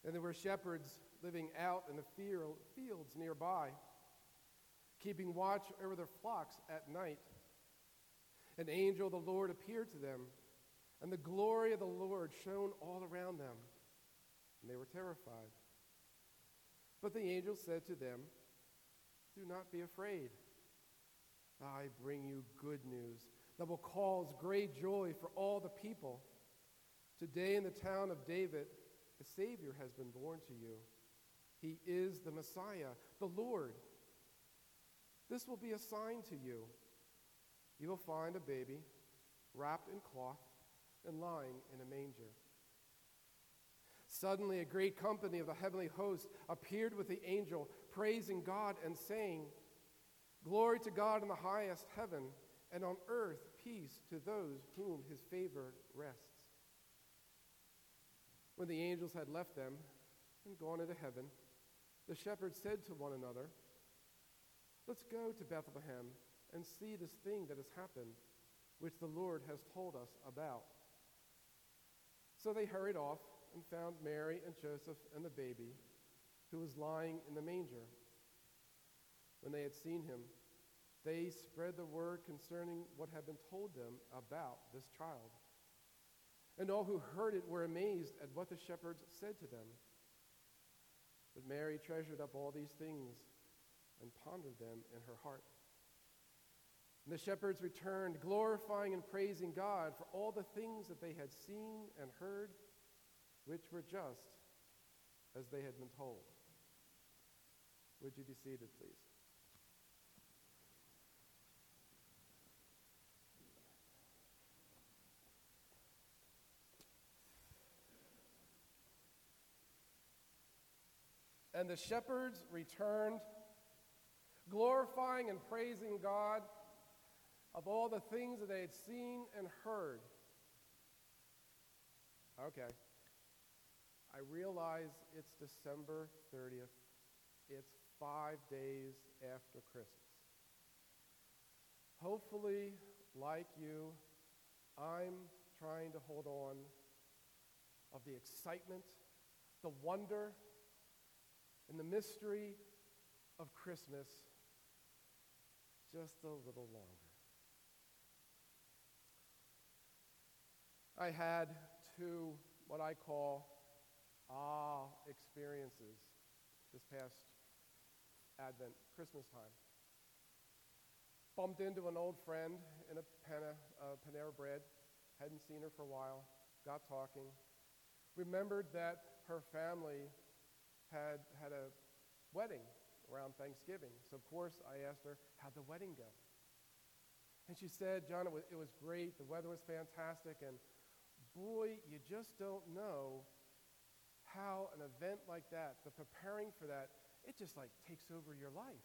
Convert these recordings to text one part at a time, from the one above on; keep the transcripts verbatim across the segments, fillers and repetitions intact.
And there were shepherds living out in the fields nearby, keeping watch over their flocks at night. An angel of the Lord appeared to them, and the glory of the Lord shone all around them, and they were terrified. But the angel said to them, "Do not be afraid. I bring you good news that will cause great joy for all the people. Today in the town of David, a Savior has been born to you. He is the Messiah, the Lord. This will be a sign to you. You will find a baby wrapped in cloth and lying in a manger." Suddenly a great company of the heavenly host appeared with the angel, praising God and saying, "Glory to God in the highest heaven, and on earth peace to those whom his favor rests." When the angels had left them and gone into heaven, the shepherds said to one another, "Let's go to Bethlehem and see this thing that has happened, which the Lord has told us about." So they hurried off and found Mary and Joseph and the baby, who was lying in the manger. When they had seen him, they spread the word concerning what had been told them about this child. And all who heard it were amazed at what the shepherds said to them. But Mary treasured up all these things and pondered them in her heart. And the shepherds returned, glorifying and praising God for all the things that they had seen and heard, which were just as they had been told. Would you be seated, please? And the shepherds returned, glorifying and praising God of all the things that they had seen and heard. Okay. I realize it's December thirtieth. It's five days after Christmas. Hopefully, like you, I'm trying to hold on of the excitement, the wonder, and the mystery of Christmas just a little longer. I had two, what I call, ah experiences this past Advent, Christmas time. Bumped into an old friend in a Pana, uh, Panera Bread. Hadn't seen her for a while. Got talking. Remembered that her family had had a wedding around Thanksgiving. So, of course, I asked her, how'd the wedding go? And she said, John, it was, it was great. The weather was fantastic. And boy, you just don't know how an event like that, the preparing for that, it just like takes over your life.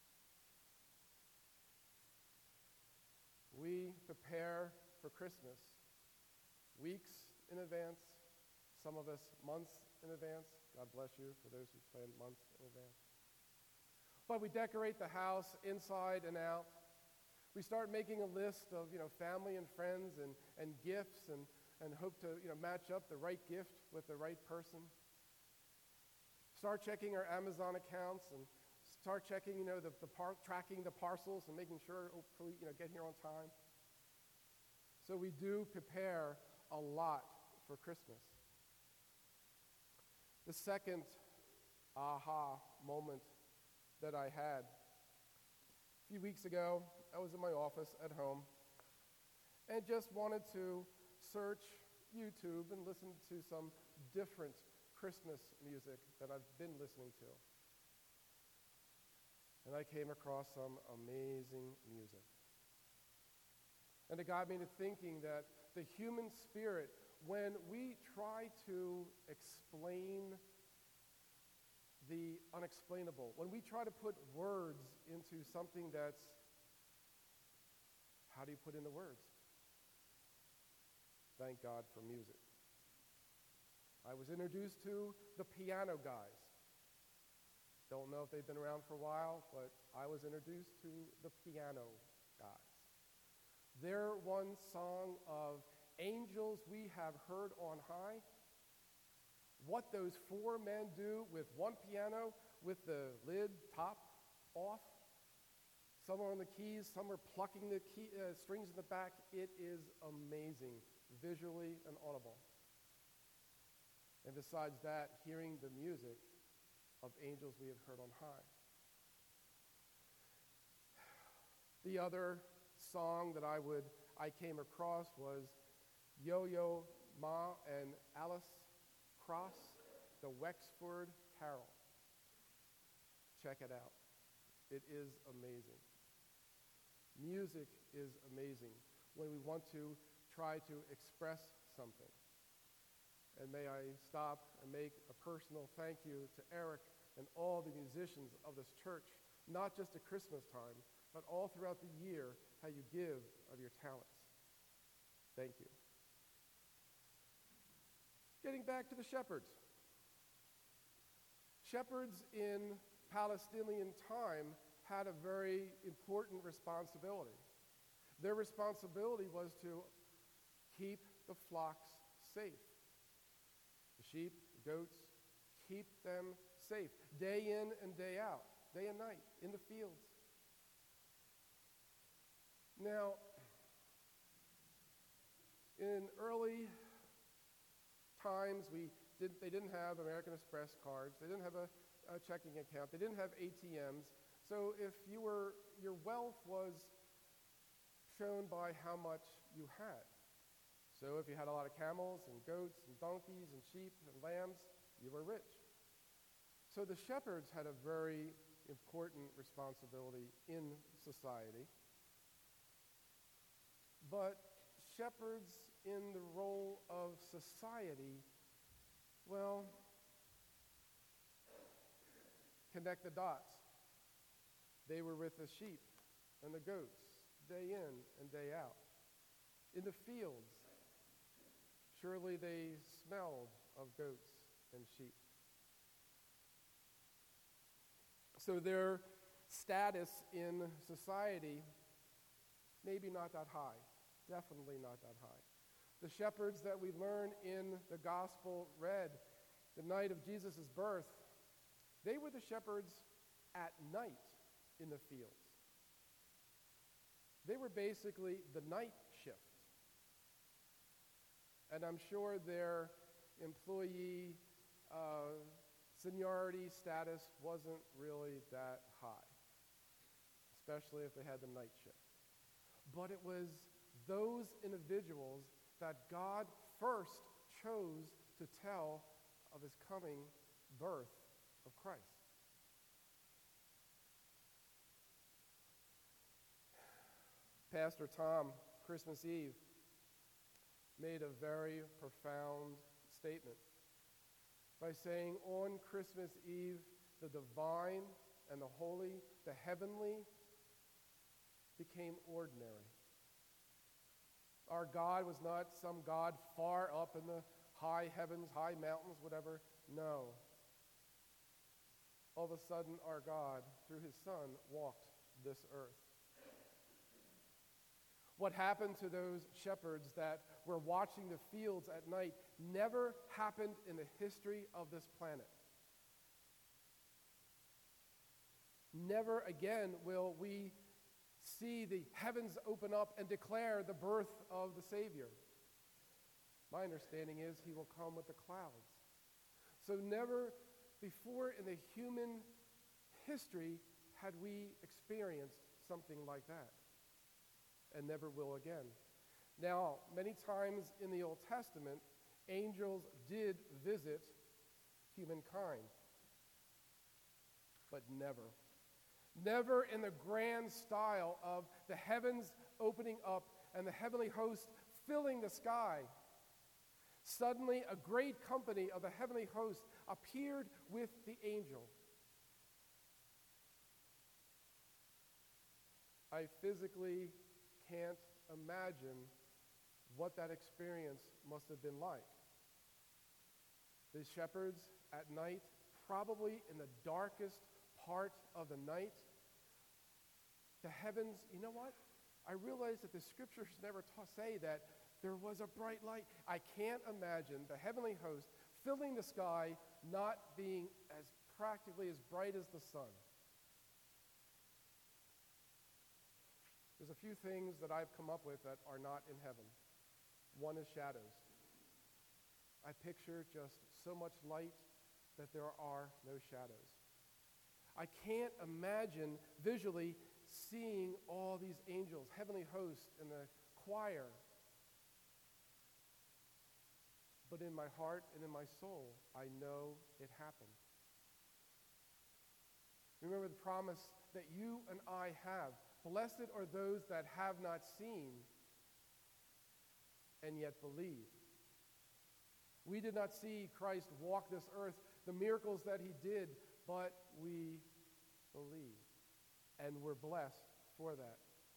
We prepare for Christmas weeks in advance, some of us months in advance. God bless you for those who plan months in advance. But we decorate the house inside and out. We start making a list of, you know, family and friends and, and gifts and, and hope to, you know, match up the right gift with the right person. Start checking our Amazon accounts and start checking, you know, the, the par- tracking the parcels and making sure, hopefully, you know, get here on time. So we do prepare a lot for Christmas. The second aha moment that I had, a few weeks ago, I was in my office at home and just wanted to search YouTube and listen to some different Christmas music that I've been listening to. And I came across some amazing music. And it got me to thinking that the human spirit, when we try to explain the unexplainable, when we try to put words into something that's, how do you put in the words? Thank God for music. I was introduced to the Piano Guys. Don't know if they've been around for a while, but I was introduced to the Piano Guys. Their one song of Angels We Have Heard on High what those four men do with one piano with the lid top off. Some are on the keys, some are plucking the key, uh, strings in the back. It is amazing, visually and audible. And besides that, hearing the music of angels we have heard on high. The other song that I would I came across was Yo-Yo Ma and Alice Cross, the Wexford Carol. Check it out. It is amazing. Music is amazing when we want to try to express something. And may I stop and make a personal thank you to Eric and all the musicians of this church, not just at Christmas time, but all throughout the year, how you give of your talents. Thank you. Getting back to the shepherds. Shepherds in Palestinian time had a very important responsibility. Their responsibility was to keep the flocks safe. The sheep, the goats, keep them safe, day in and day out, day and night, in the fields. Now, in early times, we did, they didn't have American Express cards. They didn't have a, a checking account. They didn't have A T Ms. So if you were, your wealth was shown by how much you had. So if you had a lot of camels and goats and donkeys and sheep and lambs, you were rich. So the shepherds had a very important responsibility in society. But shepherds in the role of society, well, connect the dots. They were with the sheep and the goats day in and day out. In the fields, surely they smelled of goats and sheep. So their status in society, maybe not that high. Definitely not that high. The shepherds that we learn in the gospel read the night of Jesus' birth, they were the shepherds at night in the fields. They were basically the night shift. And I'm sure their employee uh, seniority status wasn't really that high, especially if they had the night shift. But it was those individuals that God first chose to tell of his coming birth of Christ. Pastor Tom, Christmas Eve, made a very profound statement by saying on Christmas Eve, the divine and the holy, the heavenly, became ordinary. Our God was not some God far up in the high heavens, high mountains, whatever. No. All of a sudden, our God, through his Son, walked this earth. What happened to those shepherds that were watching the fields at night never happened in the history of this planet. Never again will we see the heavens open up and declare the birth of the Savior. My understanding is he will come with the clouds. So never before in the human history had we experienced something like that, and never will again. Now, many times in the Old Testament, angels did visit humankind, but never. Never in the grand style of the heavens opening up and the heavenly host filling the sky. Suddenly, a great company of the heavenly host appeared with the angel. I physically can't imagine what that experience must have been like. The shepherds at night, probably in the darkest part of the night, the heavens, you know what? I realize that the scriptures never ta- say that there was a bright light. I can't imagine the heavenly host filling the sky, not being as practically as bright as the sun. There's a few things that I've come up with that are not in heaven. One is shadows. I picture just so much light that there are no shadows. I can't imagine visually seeing all these angels, heavenly hosts, and the choir. But in my heart and in my soul, I know it happened. Remember the promise that you and I have. Blessed are those that have not seen and yet believe. We did not see Christ walk this earth, the miracles that he did, but we believe. And we're blessed for that.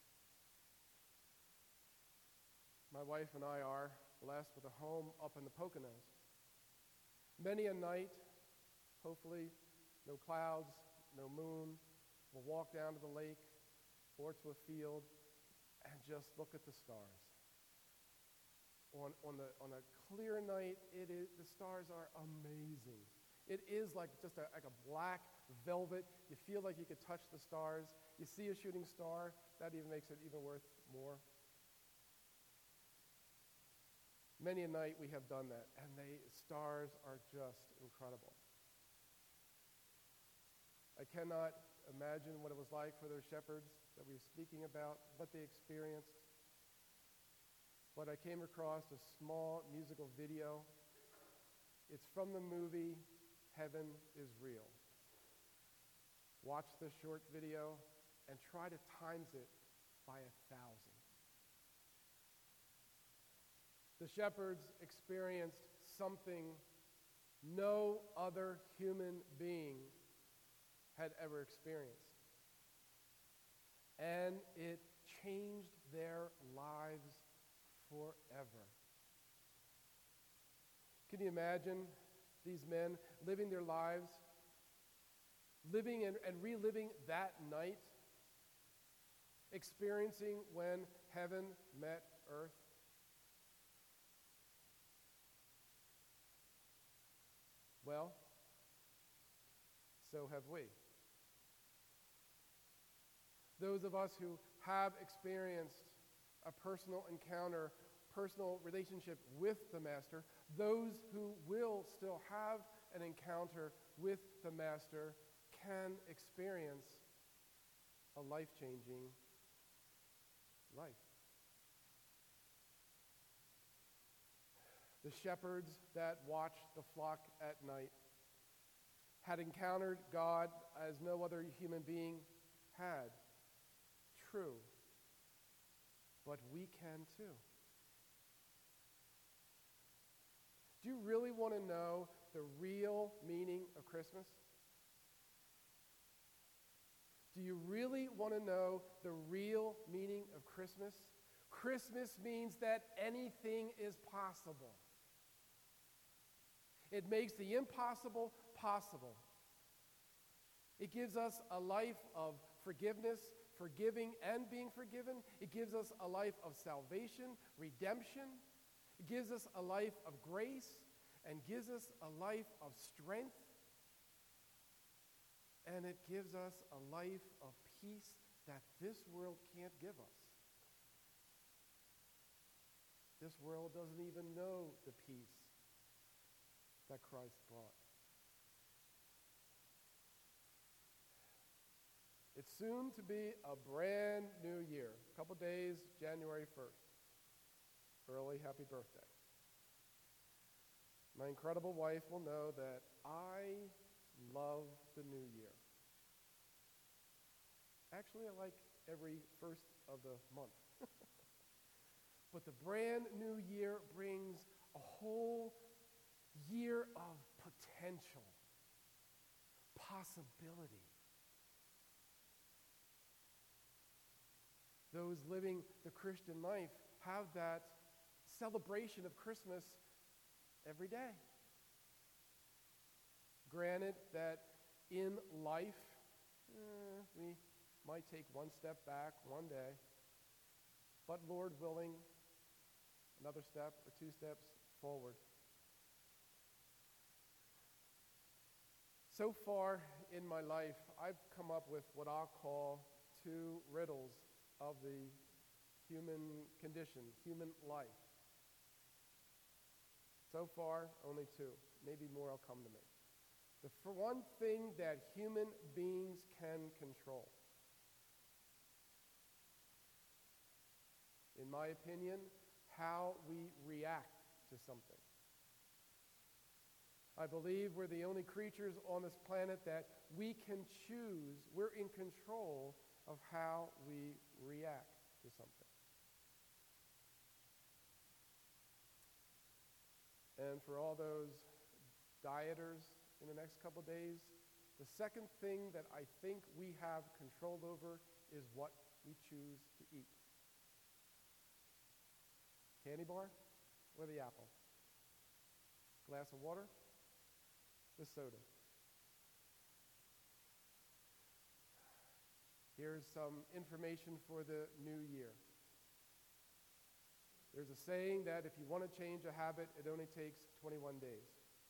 My wife and I are blessed with a home up in the Poconos. Many a night, hopefully, no clouds, no moon, we'll walk down to the lake or to a field and just look at the stars. On, on, the, on a clear night, it is, the stars are amazing. It is like just a, like a black velvet. You feel like you could touch the stars. You see a shooting star, that even makes it even worth more. Many a night we have done that, and the stars are just incredible. I cannot imagine what it was like for those shepherds that we were speaking about, what they experienced. But I came across a small musical video. It's from the movie Heaven is Real. Watch this short video and try to times it by a thousand. The shepherds experienced something no other human being had ever experienced. And it changed their lives forever. Can you imagine these men living their lives, living and, and reliving that night, experiencing when heaven met earth? Well, so have we. Those of us who have experienced a personal encounter, personal relationship with the Master, those who will still have an encounter with the Master can experience a life-changing life. The shepherds that watched the flock at night had encountered God as no other human being had. True. But we can too. Do you really want to know the real meaning of Christmas? Do you really want to know the real meaning of Christmas? Christmas means that anything is possible. It makes the impossible possible. It gives us a life of forgiveness, forgiving and being forgiven. It gives us a life of salvation, redemption. It gives us a life of grace and gives us a life of strength. And it gives us a life of peace that this world can't give us. This world doesn't even know the peace that Christ brought. It's soon to be a brand new year. A couple days, January first. Early happy birthday. My incredible wife will know that I love the new year. Actually, I like every first of the month. But the brand new year brings a whole year of potential, possibility. Those living the Christian life have that celebration of Christmas every day. Granted that in life, eh, we might take one step back one day, but Lord willing, another step or two steps forward. So far in my life, I've come up with what I'll call two riddles of the human condition, human life. So far, only two. Maybe more will come to me. The for one thing that human beings can control, in my opinion, how we react to something. I believe we're the only creatures on this planet that we can choose, we're in control of how we react to something. And for all those dieters in the next couple days, the second thing that I think we have control over is what we choose to eat. Candy bar or the apple? Glass of water? The soda. Here's some information for the new year. There's a saying that if you want to change a habit, it only takes twenty-one days.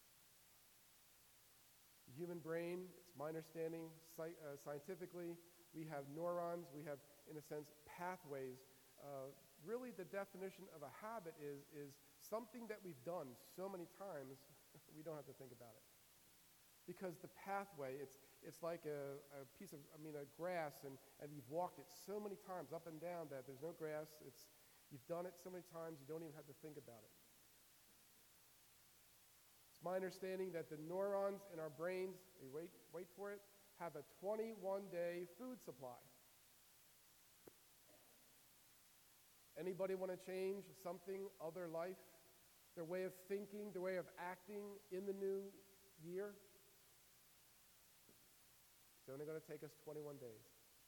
The human brain, it's my understanding, sci- uh, scientifically, we have neurons, we have, in a sense, pathways. Uh, really, the definition of a habit is, is something that we've done so many times, we don't have to think about it. Because the pathway, it's it's like a, a piece of, I mean, a grass, and, and you've walked it so many times up and down that there's no grass. It's You've done it so many times, you don't even have to think about it. It's my understanding that the neurons in our brains, wait, wait for it, have a twenty-one day food supply. Anybody want to change something of their life, their way of thinking, their way of acting in the new year? It's only going to take us twenty-one days.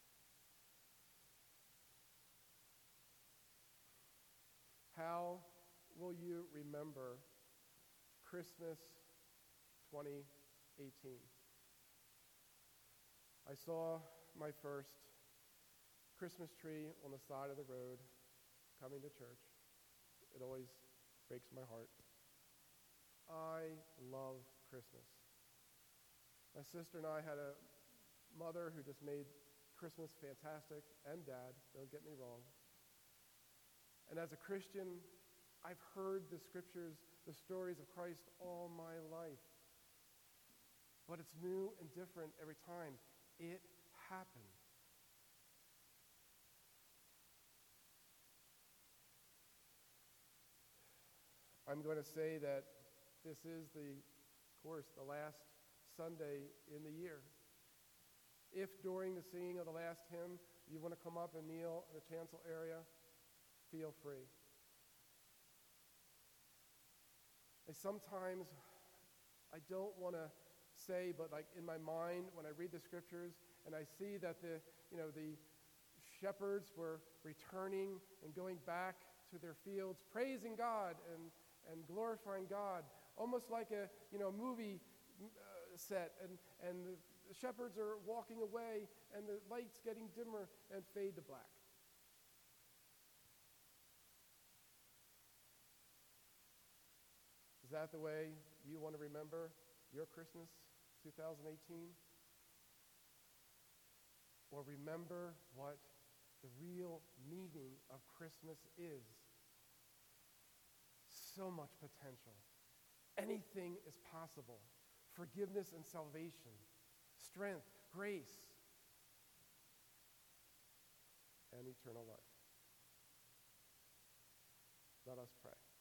How will you remember Christmas twenty eighteen? I saw my first Christmas tree on the side of the road coming to church. It always breaks my heart. I love Christmas. My sister and I had a mother who just made Christmas fantastic, and dad, don't get me wrong. And as a Christian, I've heard the scriptures, the stories of Christ all my life. But it's new and different every time. It happened. I'm going to say that this is the, of course, the last Sunday in the year. If during the singing of the last hymn you want to come up and kneel in the chancel area, feel free. And sometimes I don't want to say, but like in my mind when I read the scriptures and I see that the, you know, the shepherds were returning and going back to their fields, praising God and, and glorifying God, almost like a, you know, movie uh, set, and, and the, the shepherds are walking away and the lights getting dimmer and fade to black. Is that the way you want to remember your Christmas two thousand eighteen? Or remember what the real meaning of Christmas is? So much potential. Anything is possible. Forgiveness and salvation. Strength, grace, and eternal life. Let us pray.